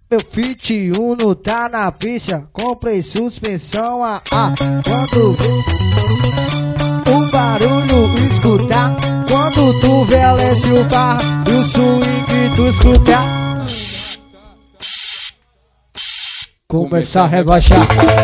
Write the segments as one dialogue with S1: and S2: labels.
S1: Meu Fit Uno tá na pista, comprei suspensão a quando o barulho escutar, quando tu velece o bar e o swing tu escutar, começa a rebaixar.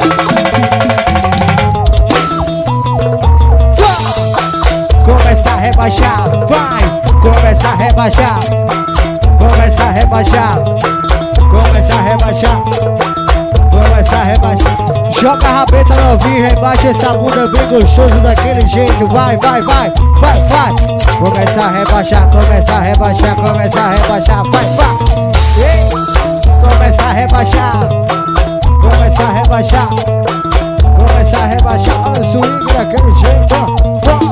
S1: Começa a rebaixar, vai, começa a rebaixar, começa a rebaixar, começa a rebaixar, começa a rebaixar. Joga a rabeta novinha, rebaixa essa bunda bem gostoso daquele jeito, vai, vai, vai, vai, vai. Começa a rebaixar, começa a rebaixar, começa a rebaixar, vai, vai. Ei. Começa a rebaixar, começa a rebaixar, começa a rebaixar. Olha o swing daquele jeito, ó.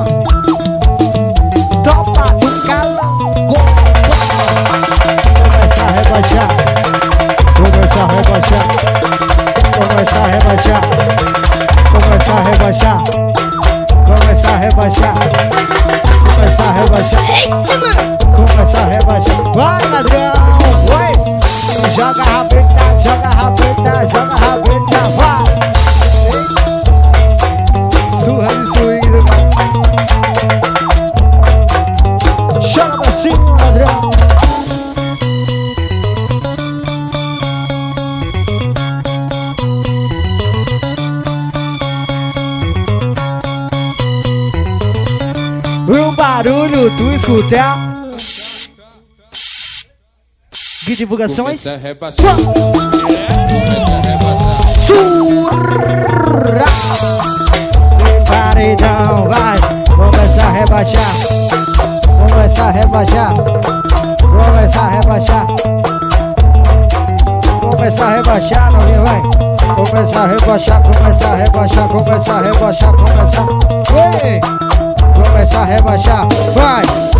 S1: Começa a rebaixar, começa a rebaixar, começa a rebaixar, começa a rebaixar, começa a rebaixar, começa a rebaixar. Vai, ladrão, vai! Joga a rabeta, joga a rabeta, joga a rabeta, vai! Surra de swing, chora pra cima, ladrão. O barulho tu escutar. Que divulgações?
S2: Começa a rebaixar. Começa a rebaixar.
S1: Surra. Paredão, vai. Começa a rebaixar. Começa a rebaixar. Começa a rebaixar. Começa a rebaixar, não vai. Começa a rebaixar, começa a rebaixar, começa a rebaixar, começa. Ei! Começa a rebaixar, vai!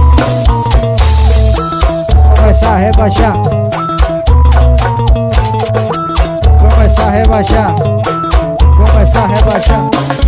S1: Começa a rebaixar. Começa a rebaixar. Começa a rebaixar.